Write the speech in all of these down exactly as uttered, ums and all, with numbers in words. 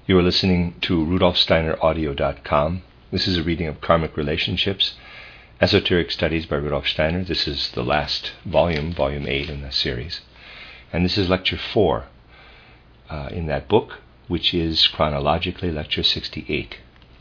You are listening to Rudolf Steiner Audio dot com. This is a reading of Karmic Relationships, Esoteric Studies by Rudolf Steiner. This is the last volume, volume eight in the series. And this is lecture four uh, in that book, which is chronologically lecture sixty-eight.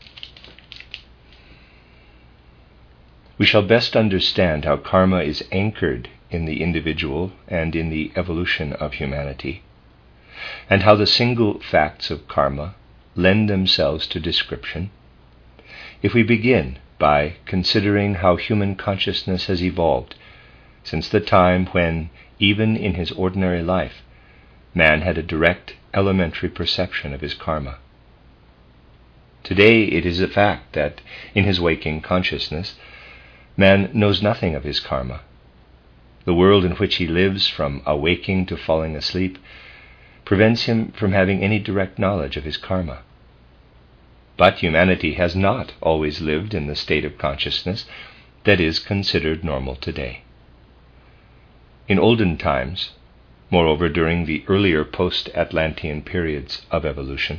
We shall best understand how karma is anchored in the individual and in the evolution of humanity, and how the single facts of karma lend themselves to description, if we begin by considering how human consciousness has evolved since the time when, even in his ordinary life, man had a direct, elementary perception of his karma. Today it is a fact that, in his waking consciousness, man knows nothing of his karma. The world in which he lives, from awaking to falling asleep, prevents him from having any direct knowledge of his karma. But humanity has not always lived in the state of consciousness that is considered normal today. In olden times, moreover during the earlier post-Atlantean periods of evolution,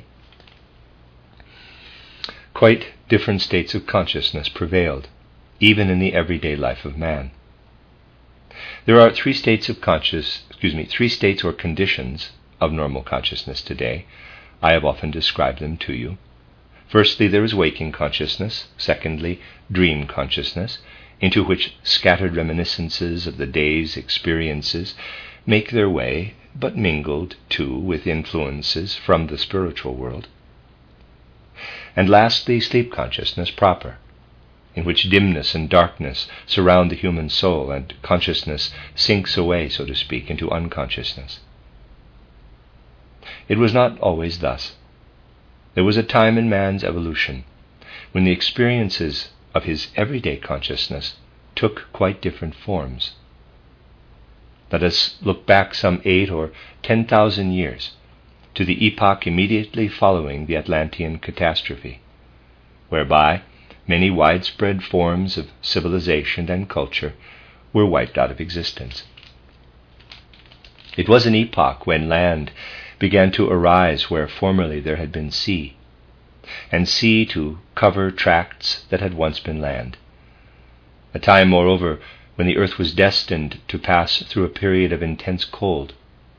quite different states of consciousness prevailed, even in the everyday life of man. There are three states of conscious, excuse me, three states or conditions of normal consciousness today. I have often described them to you. Firstly, there is waking consciousness. Secondly, dream consciousness, into which scattered reminiscences of the day's experiences make their way, but mingled, too, with influences from the spiritual world. And lastly, sleep consciousness proper, in which dimness and darkness surround the human soul, and consciousness sinks away, so to speak, into unconsciousness. It was not always thus. There was a time in man's evolution when the experiences of his everyday consciousness took quite different forms. Let us look back some eight or ten thousand years to the epoch immediately following the Atlantean catastrophe, whereby many widespread forms of civilization and culture were wiped out of existence. It was an epoch when land began to arise where formerly there had been sea, and sea to cover tracts that had once been land. A time, moreover, when the earth was destined to pass through a period of intense cold.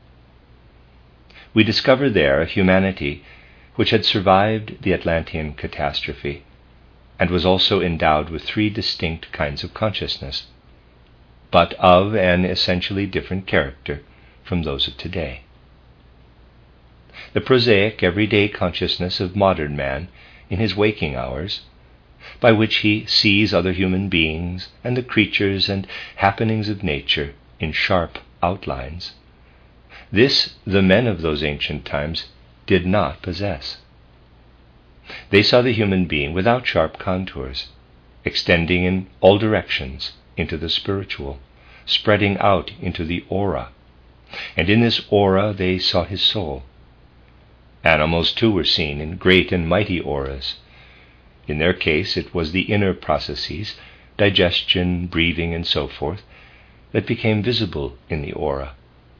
We discover there a humanity which had survived the Atlantean catastrophe and was also endowed with three distinct kinds of consciousness, but of an essentially different character from those of today. The prosaic, everyday consciousness of modern man in his waking hours, by which he sees other human beings and the creatures and happenings of nature in sharp outlines, this the men of those ancient times did not possess. They saw the human being without sharp contours, extending in all directions into the spiritual, spreading out into the aura, and in this aura they saw his soul. Animals too were seen in great and mighty auras. In their case it was the inner processes, digestion, breathing, and so forth, that became visible in the aura.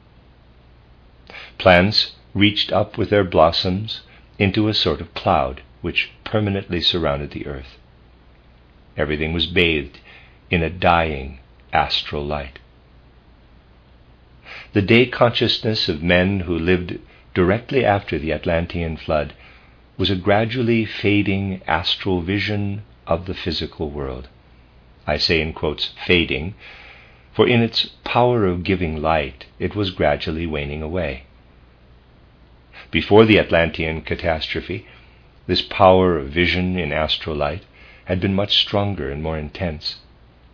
Plants reached up with their blossoms into a sort of cloud which permanently surrounded the earth. Everything was bathed in a dying astral light. The day consciousness of men who lived directly after the Atlantean flood was a gradually fading astral vision of the physical world. I say in quotes, fading, for in its power of giving light, it was gradually waning away. Before the Atlantean catastrophe, this power of vision in astral light had been much stronger and more intense.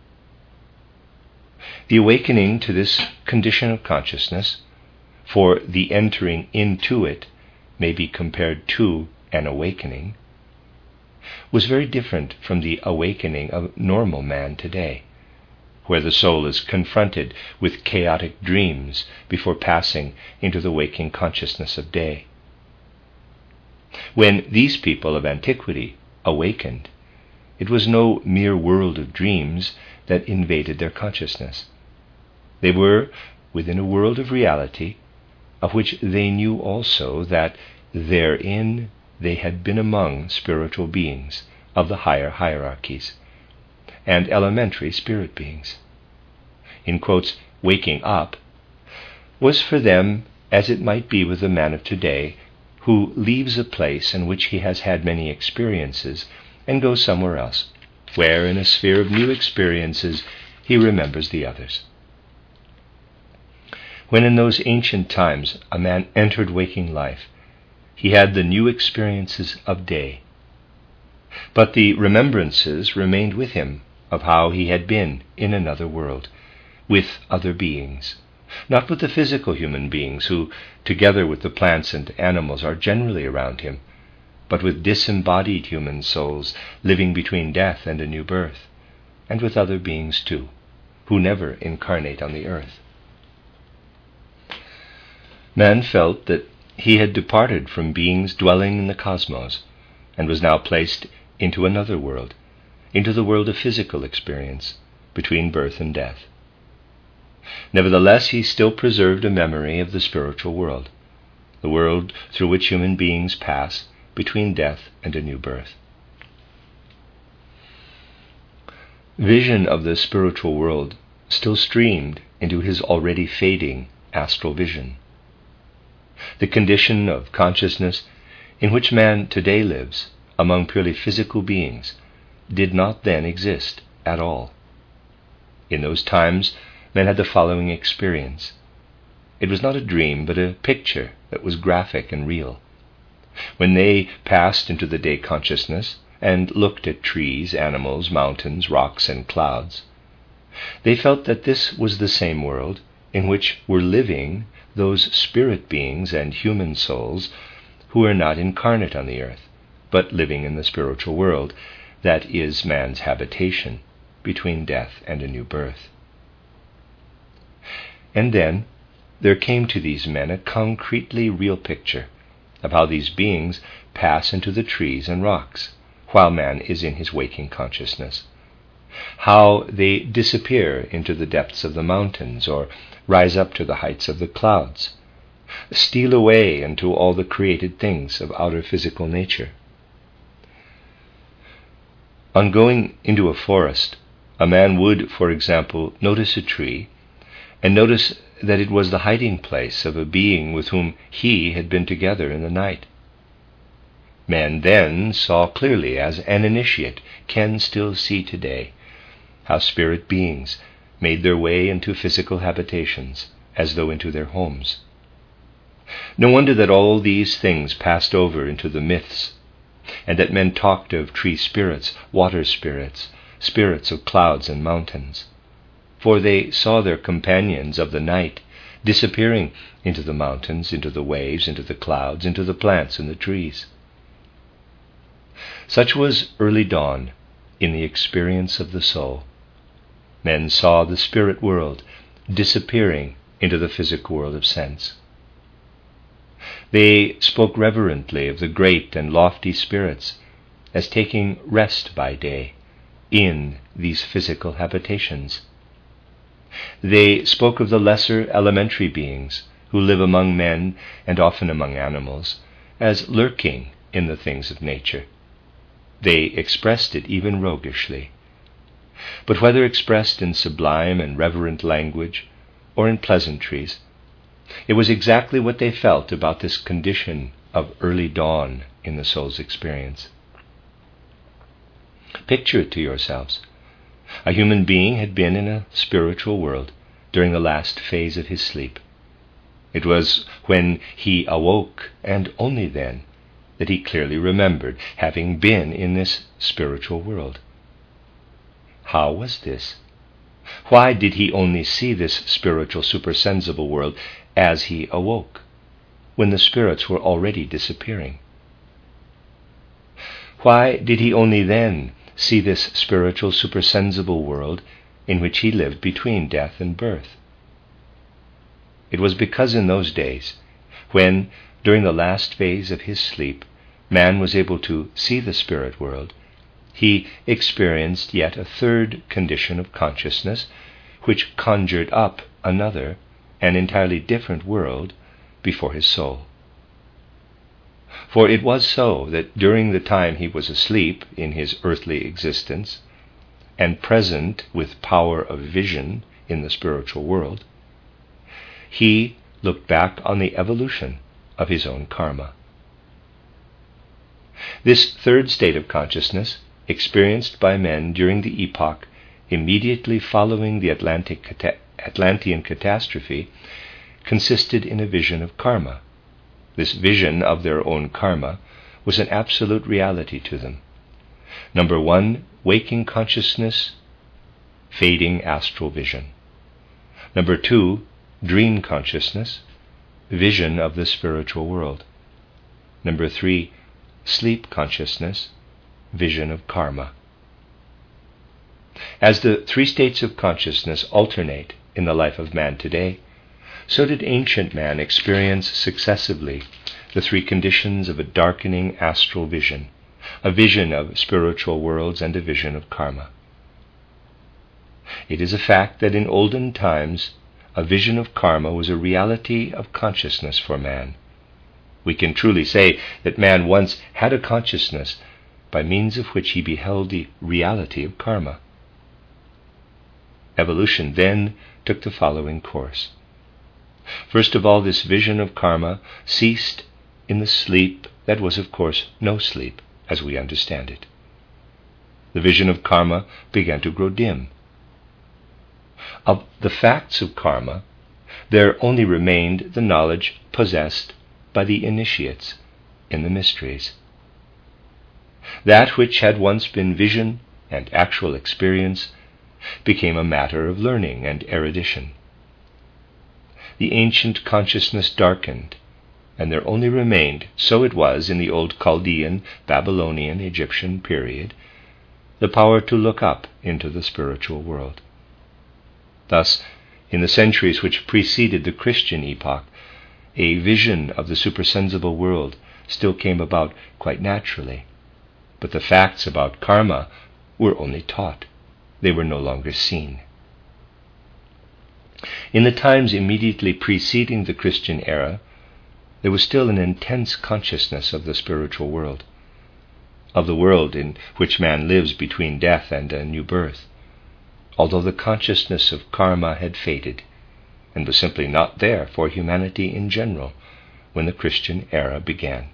The awakening to this condition of consciousness, for the entering into it may be compared to an awakening, was very different from the awakening of normal man today, where the soul is confronted with chaotic dreams before passing into the waking consciousness of day. When these people of antiquity awakened, it was no mere world of dreams that invaded their consciousness. They were within a world of reality, of which they knew also that therein they had been among spiritual beings of the higher hierarchies and elementary spirit beings. In quotes, waking up was for them as it might be with the man of today who leaves a place in which he has had many experiences and goes somewhere else, where in a sphere of new experiences he remembers the others. When in those ancient times a man entered waking life, he had the new experiences of day, but the remembrances remained with him of how he had been in another world, with other beings, not with the physical human beings who, together with the plants and animals, are generally around him, but with disembodied human souls living between death and a new birth, and with other beings too, who never incarnate on the earth. Man felt that he had departed from beings dwelling in the cosmos and was now placed into another world, into the world of physical experience, between birth and death. Nevertheless, he still preserved a memory of the spiritual world, the world through which human beings pass between death and a new birth. Vision of the spiritual world still streamed into his already fading astral vision. The condition of consciousness in which man today lives among purely physical beings did not then exist at all. In those times, men had the following experience. It was not a dream, but a picture that was graphic and real. When they passed into the day consciousness and looked at trees, animals, mountains, rocks, and clouds, they felt that this was the same world in which were living those spirit beings and human souls who are not incarnate on the earth, but living in the spiritual world that is man's habitation between death and a new birth. And then there came to these men a concretely real picture of how these beings pass into the trees and rocks while man is in his waking consciousness, how they disappear into the depths of the mountains or rise up to the heights of the clouds, steal away into all the created things of outer physical nature. On going into a forest, a man would, for example, notice a tree and notice that it was the hiding place of a being with whom he had been together in the night. Men then saw clearly, as an initiate can still see today, how spirit beings made their way into physical habitations, as though into their homes. No wonder that all these things passed over into the myths, and that men talked of tree spirits, water spirits, spirits of clouds and mountains, for they saw their companions of the night disappearing into the mountains, into the waves, into the clouds, into the plants and the trees. Such was early dawn in the experience of the soul. Men saw the spirit world disappearing into the physical world of sense. They spoke reverently of the great and lofty spirits as taking rest by day in these physical habitations. They spoke of the lesser elementary beings who live among men and often among animals as lurking in the things of nature. They expressed it even roguishly. But whether expressed in sublime and reverent language or in pleasantries, it was exactly what they felt about this condition of early dawn in the soul's experience. Picture it to yourselves. A human being had been in a spiritual world during the last phase of his sleep. It was when he awoke, and only then, that he clearly remembered having been in this spiritual world. How was this? Why did he only see this spiritual supersensible world as he awoke, when the spirits were already disappearing? Why did he only then see this spiritual supersensible world in which he lived between death and birth? It was because in those days, when, during the last phase of his sleep, man was able to see the spirit world, he experienced yet a third condition of consciousness, which conjured up another, an entirely different world before his soul. For it was so that during the time he was asleep in his earthly existence, and present with power of vision in the spiritual world, he looked back on the evolution of his own karma. This third state of consciousness, experienced by men during the epoch immediately following the Atlantic cata- Atlantean catastrophe, consisted in a vision of karma. This vision of their own karma was an absolute reality to them. Number one, waking consciousness, fading astral vision. Number two, dream consciousness, vision of the spiritual world. Number three, sleep consciousness, vision of karma. As the three states of consciousness alternate in the life of man today, so did ancient man experience successively the three conditions of a darkening astral vision, a vision of spiritual worlds, and a vision of karma. It is a fact that in olden times a vision of karma was a reality of consciousness for man. We can truly say that man once had a consciousness by means of which he beheld the reality of karma. Evolution then took the following course. First of all, this vision of karma ceased in the sleep that was, of course, no sleep, as we understand it. The vision of karma began to grow dim. Of the facts of karma, there only remained the knowledge possessed by the initiates in the mysteries. That which had once been vision and actual experience became a matter of learning and erudition. The ancient consciousness darkened, and there only remained, so it was in the old Chaldean, Babylonian, Egyptian period, the power to look up into the spiritual world. Thus, in the centuries which preceded the Christian epoch, a vision of the supersensible world still came about quite naturally, but the facts about karma were only taught. They were no longer seen. In the times immediately preceding the Christian era, there was still an intense consciousness of the spiritual world, of the world in which man lives between death and a new birth, although the consciousness of karma had faded and was simply not there for humanity in general when the Christian era began.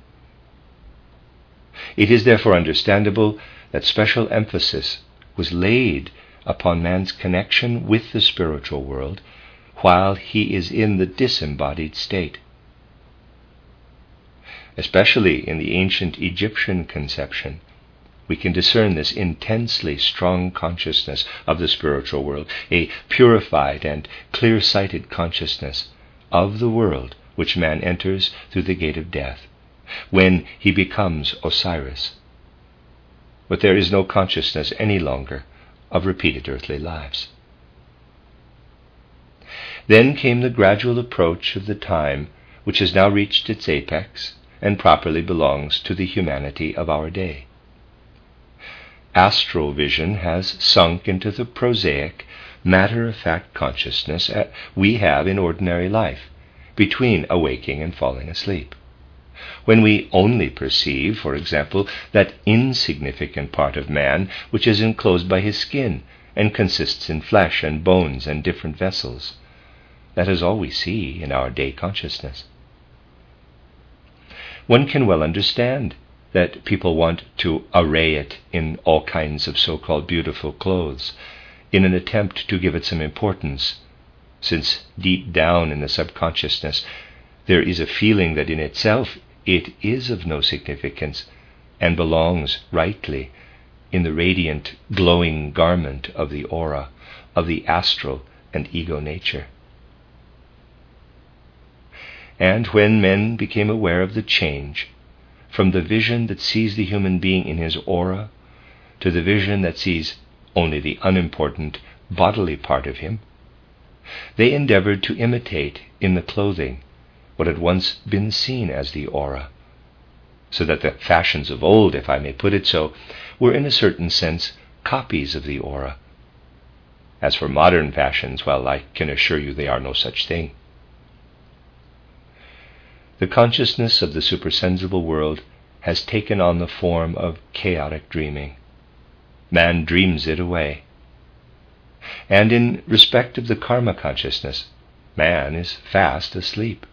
It is therefore understandable that special emphasis was laid upon man's connection with the spiritual world while he is in the disembodied state. Especially in the ancient Egyptian conception, we can discern this intensely strong consciousness of the spiritual world, a purified and clear-sighted consciousness of the world which man enters through the gate of death, when he becomes Osiris. But there is no consciousness any longer of repeated earthly lives. Then came the gradual approach of the time which has now reached its apex and properly belongs to the humanity of our day. Astral vision has sunk into the prosaic, matter-of-fact consciousness we have in ordinary life, between awaking and falling asleep, when we only perceive, for example, that insignificant part of man which is enclosed by his skin and consists in flesh and bones and different vessels. That is all we see in our day consciousness. One can well understand that people want to array it in all kinds of so-called beautiful clothes in an attempt to give it some importance, since deep down in the subconsciousness there is a feeling that in itself it is of no significance and belongs rightly in the radiant, glowing garment of the aura, of the astral and ego nature. And when men became aware of the change from the vision that sees the human being in his aura to the vision that sees only the unimportant bodily part of him, they endeavored to imitate in the clothing what had once been seen as the aura, so that the fashions of old, if I may put it so, were in a certain sense copies of the aura. As for modern fashions, well, I can assure you they are no such thing. The consciousness of the supersensible world has taken on the form of chaotic dreaming. Man dreams it away. And in respect of the karma consciousness, man is fast asleep.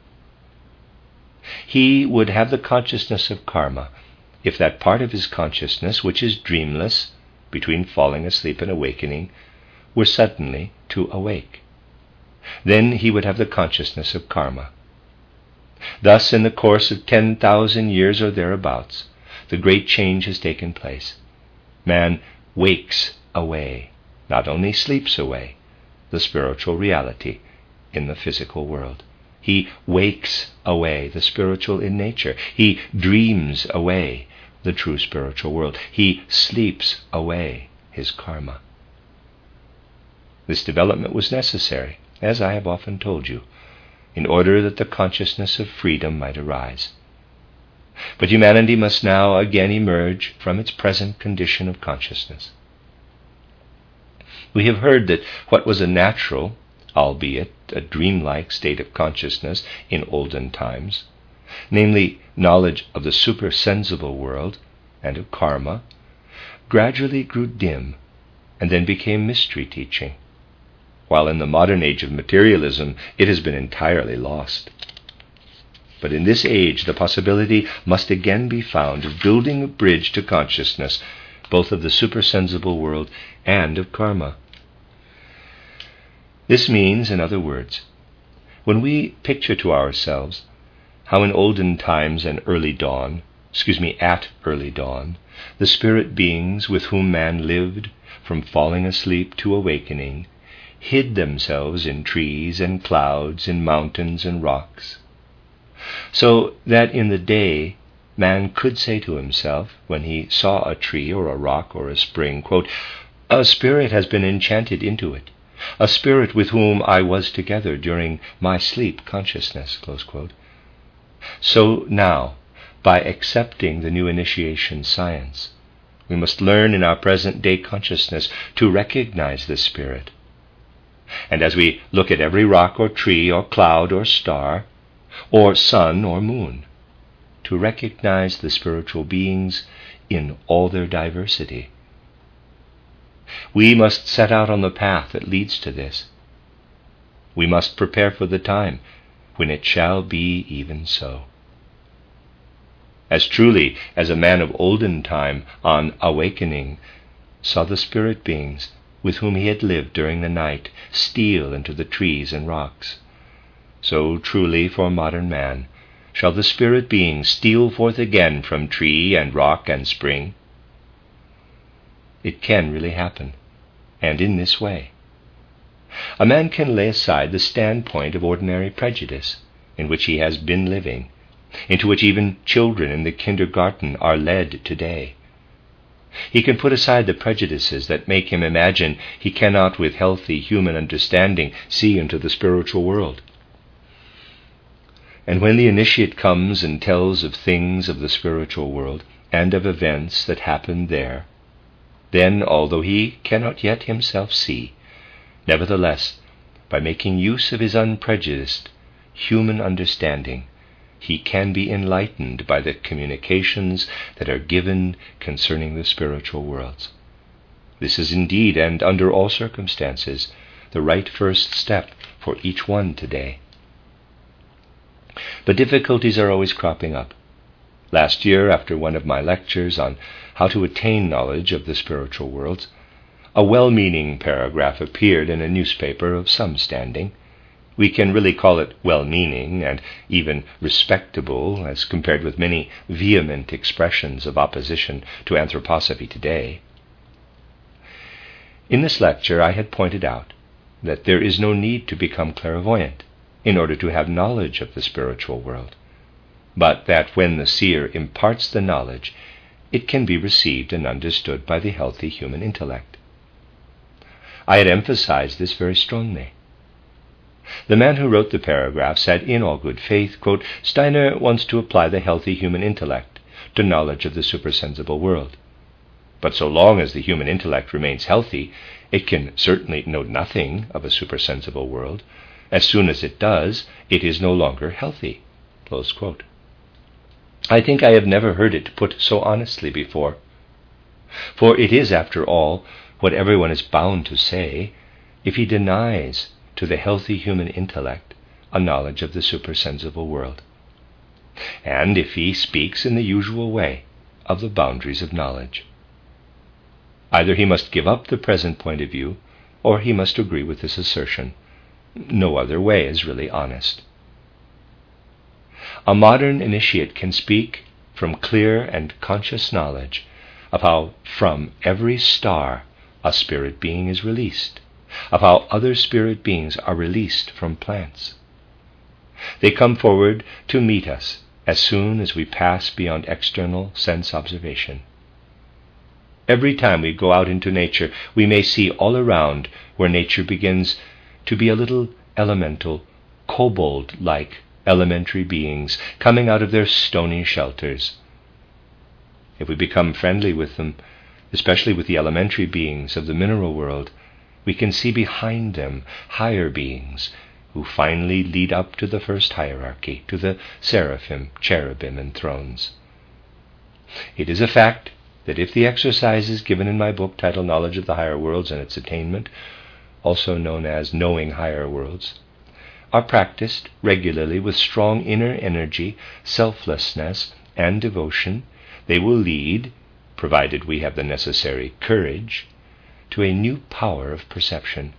He would have the consciousness of karma if that part of his consciousness which is dreamless between falling asleep and awakening were suddenly to awake. Then he would have the consciousness of karma. Thus, in the course of ten thousand years or thereabouts, the great change has taken place. Man wakes away, not only sleeps away, the spiritual reality in the physical world. He wakes away the spiritual in nature. He dreams away the true spiritual world. He sleeps away his karma. This development was necessary, as I have often told you, in order that the consciousness of freedom might arise. But humanity must now again emerge from its present condition of consciousness. We have heard that what was a natural, albeit a dreamlike state of consciousness in olden times, namely knowledge of the supersensible world and of karma, gradually grew dim and then became mystery teaching, while in the modern age of materialism it has been entirely lost. But in this age the possibility must again be found of building a bridge to consciousness, both of the supersensible world and of karma. This means, in other words, when we picture to ourselves how in olden times and early dawn, excuse me, at early dawn, the spirit beings with whom man lived from falling asleep to awakening hid themselves in trees and clouds, in mountains and rocks, so that in the day man could say to himself, when he saw a tree or a rock or a spring, quote, "A spirit has been enchanted into it, a spirit with whom I was together during my sleep consciousness," close quote. So now, by accepting the new initiation science, we must learn in our present day consciousness to recognize this spirit. And as we look at every rock or tree or cloud or star, or sun or moon, to recognize the spiritual beings in all their diversity. We must set out on the path that leads to this. We must prepare for the time when it shall be even so. As truly as a man of olden time, on awakening, saw the spirit beings with whom he had lived during the night steal into the trees and rocks, so truly for modern man shall the spirit beings steal forth again from tree and rock and spring. It can really happen, and in this way. A man can lay aside the standpoint of ordinary prejudice in which he has been living, into which even children in the kindergarten are led today. He can put aside the prejudices that make him imagine he cannot with healthy human understanding see into the spiritual world. And when the initiate comes and tells of things of the spiritual world and of events that happen there, then, although he cannot yet himself see, nevertheless, by making use of his unprejudiced human understanding, he can be enlightened by the communications that are given concerning the spiritual worlds. This is indeed, and under all circumstances, the right first step for each one today. But difficulties are always cropping up. Last year, after one of my lectures on how to attain knowledge of the spiritual worlds, a well-meaning paragraph appeared in a newspaper of some standing. We can really call it well-meaning and even respectable as compared with many vehement expressions of opposition to anthroposophy today. In this lecture I had pointed out that there is no need to become clairvoyant in order to have knowledge of the spiritual world, but that when the seer imparts the knowledge, it can be received and understood by the healthy human intellect. I had emphasized this very strongly. The man who wrote the paragraph said in all good faith, quote, "Steiner wants to apply the healthy human intellect to knowledge of the supersensible world. But so long as the human intellect remains healthy, it can certainly know nothing of a supersensible world. As soon as it does, it is no longer healthy." Close quote. I think I have never heard it put so honestly before. For it is, after all, what everyone is bound to say if he denies to the healthy human intellect a knowledge of the supersensible world, and if he speaks in the usual way of the boundaries of knowledge. Either he must give up the present point of view, or he must agree with this assertion. No other way is really honest. A modern initiate can speak from clear and conscious knowledge of how from every star a spirit being is released, of how other spirit beings are released from plants. They come forward to meet us as soon as we pass beyond external sense observation. Every time we go out into nature, we may see all around where nature begins to be a little elemental, kobold-like elementary beings coming out of their stony shelters. If we become friendly with them, especially with the elementary beings of the mineral world, we can see behind them higher beings who finally lead up to the first hierarchy, to the seraphim, cherubim, and thrones. It is a fact that if the exercises given in my book titled Knowledge of the Higher Worlds and Its Attainment, also known as Knowing Higher Worlds, are practiced regularly with strong inner energy, selflessness, and devotion, they will lead, provided we have the necessary courage, to a new power of perception.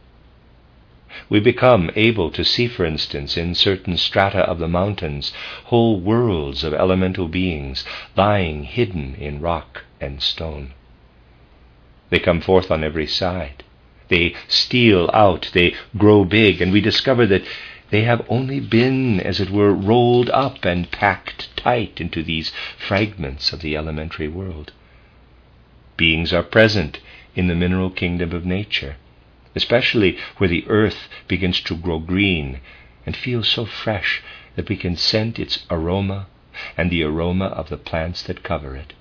We become able to see, for instance, in certain strata of the mountains, whole worlds of elemental beings lying hidden in rock and stone. They come forth on every side. They steal out, they grow big, and we discover that they have only been, as it were, rolled up and packed tight into these fragments of the elementary world. Beings are present in the mineral kingdom of nature, especially where the earth begins to grow green and feels so fresh that we can scent its aroma and the aroma of the plants that cover it.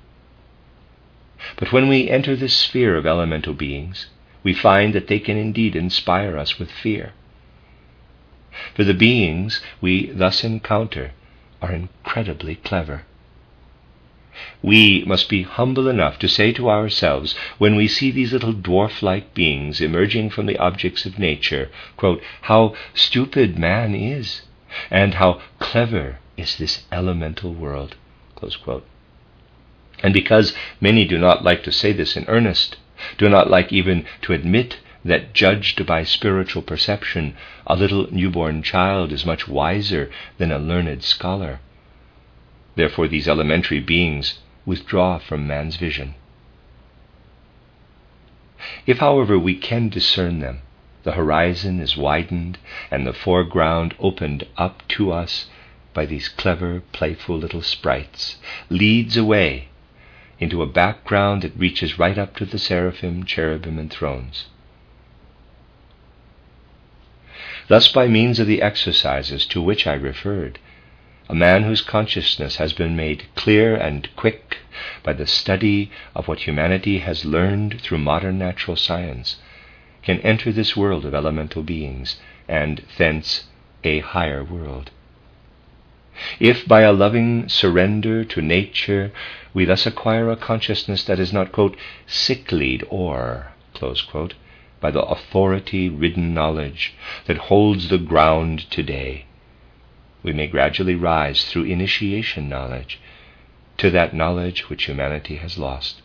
But when we enter this sphere of elemental beings, we find that they can indeed inspire us with fear. For the beings we thus encounter are incredibly clever. We must be humble enough to say to ourselves, when we see these little dwarf-like beings emerging from the objects of nature, quote, "How stupid man is, and how clever is this elemental world," close quote. And because many do not like to say this in earnest, do not like even to admit that, judged by spiritual perception, a little newborn child is much wiser than a learned scholar, therefore these elementary beings withdraw from man's vision. If, however, we can discern them, the horizon is widened and the foreground opened up to us by these clever, playful little sprites, leads away into a background that reaches right up to the seraphim, cherubim, and thrones. Thus, by means of the exercises to which I referred, a man whose consciousness has been made clear and quick by the study of what humanity has learned through modern natural science can enter this world of elemental beings, and thence a higher world. If by a loving surrender to nature we thus acquire a consciousness that is not, quote, sicklied or, close quote, by the authority-ridden knowledge that holds the ground today, we may gradually rise through initiation knowledge to that knowledge which humanity has lost.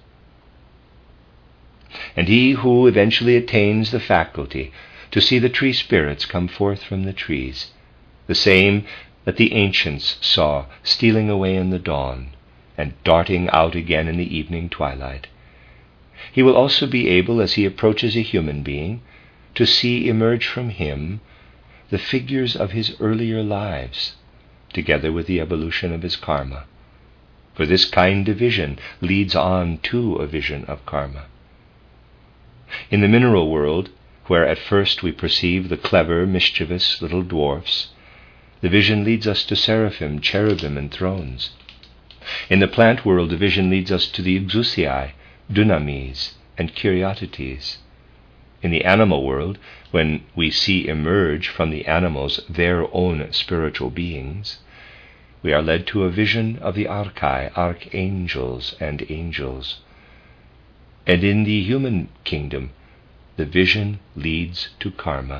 And he who eventually attains the faculty to see the tree spirits come forth from the trees, the same that the ancients saw stealing away in the dawn and darting out again in the evening twilight, he will also be able, as he approaches a human being, to see emerge from him the figures of his earlier lives, together with the evolution of his karma. For this kind of vision leads on to a vision of karma. In the mineral world, where at first we perceive the clever, mischievous little dwarfs, the vision leads us to seraphim, cherubim, and thrones. In the plant world, the vision leads us to the exousiae, dunamis, and Caryatides. In the animal world, when we see emerge from the animals their own spiritual beings, we are led to a vision of the archai, archangels and angels. And in the human kingdom, the vision leads to karma.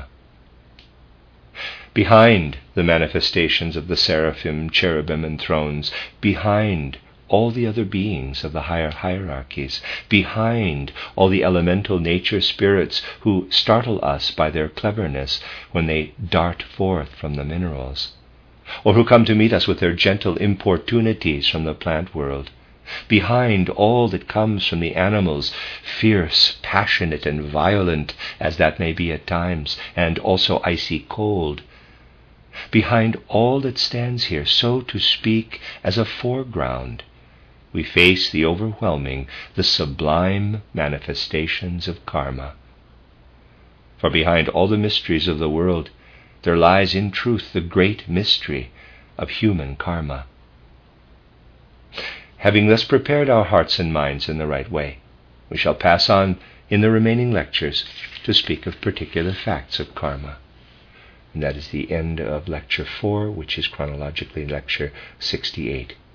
Behind the manifestations of the seraphim, cherubim, and thrones, behind all the other beings of the higher hierarchies, behind all the elemental nature spirits who startle us by their cleverness when they dart forth from the minerals, or who come to meet us with their gentle importunities from the plant world, behind all that comes from the animals, fierce, passionate, and violent as that may be at times, and also icy cold, behind all that stands here, so to speak, as a foreground, we face the overwhelming, the sublime manifestations of karma. For behind all the mysteries of the world, there lies in truth the great mystery of human karma. Having thus prepared our hearts and minds in the right way, we shall pass on in the remaining lectures to speak of particular facts of karma. And that is the end of lecture four, which is chronologically lecture sixty-eight.